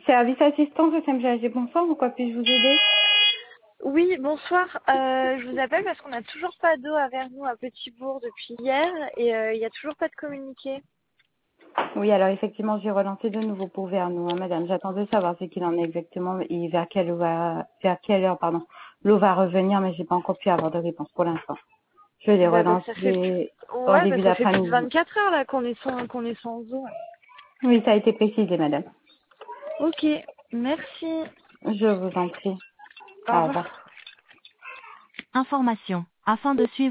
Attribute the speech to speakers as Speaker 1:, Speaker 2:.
Speaker 1: Service assistance au SMGAG, bonsoir, en quoi puis-je vous aider?
Speaker 2: Oui, bonsoir. Je vous appelle parce qu'on n'a toujours pas d'eau à Vernoux à Petit-Bourg depuis hier et il n'y a toujours pas de communiqué.
Speaker 1: Oui, alors effectivement, j'ai relancé de nouveau pour Vernou, hein, madame. J'attendais de savoir ce qu'il en est exactement et vers quelle heure, pardon, l'eau va revenir, mais j'ai pas encore pu avoir de réponse pour l'instant. Je vais les
Speaker 2: Bah, parce que ça fait
Speaker 1: relancer en
Speaker 2: ouais, bah,
Speaker 1: début
Speaker 2: ça fait plus de
Speaker 1: d'après-midi.
Speaker 2: 24 heures là qu'on est sans eau.
Speaker 1: Oui, ça a été précisé, madame.
Speaker 2: Ok, merci.
Speaker 1: Je vous en prie.
Speaker 2: Au
Speaker 1: Au revoir.
Speaker 2: revoir.
Speaker 3: Information. Afin de suivre